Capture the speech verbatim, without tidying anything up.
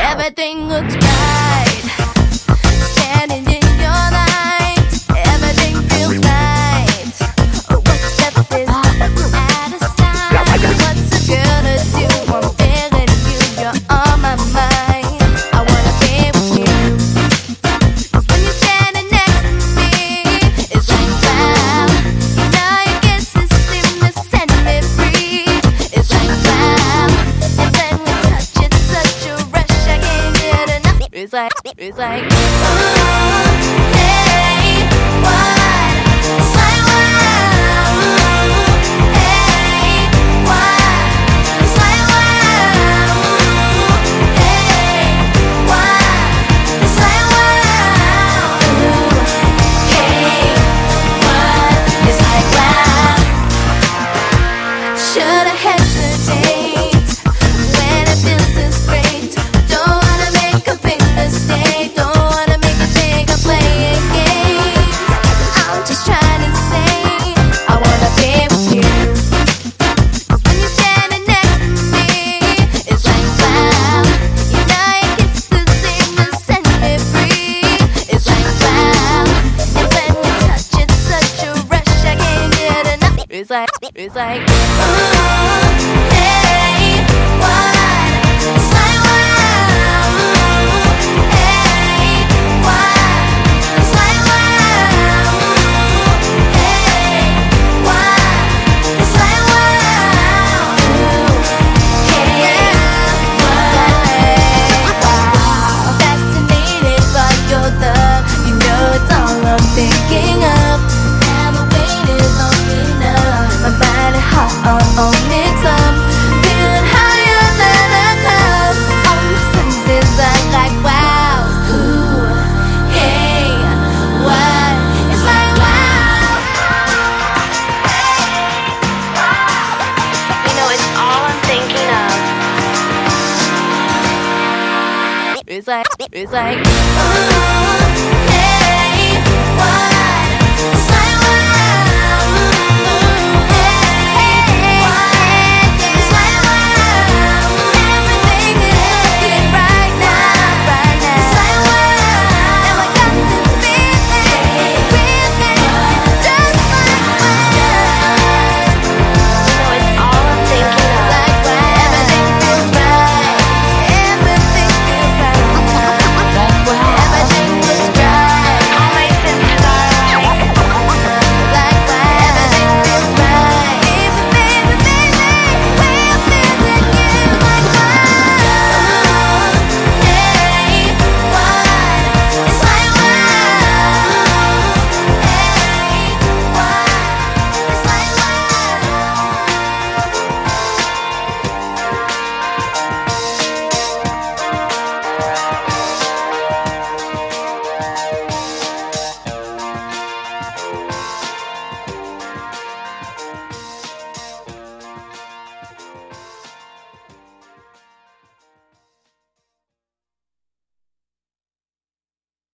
Everything looks right. Standing in your light, everything feels right. What step is out of sight? What's it gonna do? I'm feeling you, you're on my mind. I wanna be with you. 'Cause when you're standing next to me, it's like wow. You know your kisses seem to set me free. It's like wow. And then we touch, it's such a rush, I can't get enough. It's like, it's like, ooh, hey, what? It's like wow, hey, what? It's like wow, hey, what? It's like wow, ooh, hey, what? It's like wow. Should I hesitate when it feels this great? Don't wanna make a big mistake. Don't wanna make you think I'm playing games. I'm just trying to say I wanna be with you. 'Cause when you're standing next to me, it's like wow. You know your kisses seem to set me free. It's like wow. And when we touch, it's such a rush, I can't get enough. It's like, it's like, ooh, hey, what? It's like wow, hey, what? It's like wow, hey, what? It's like wow, hey, what? Wow, fascinated by your love. You know it's all I'm thinking of. Haven't waited long enough. My mind and heart are all mixed up. Feeling higher than a cloud. All my senses are like wow. Ooh, hey, what? It's like wow. You know it's all I'm thinking of. It's like, it's like, ooh.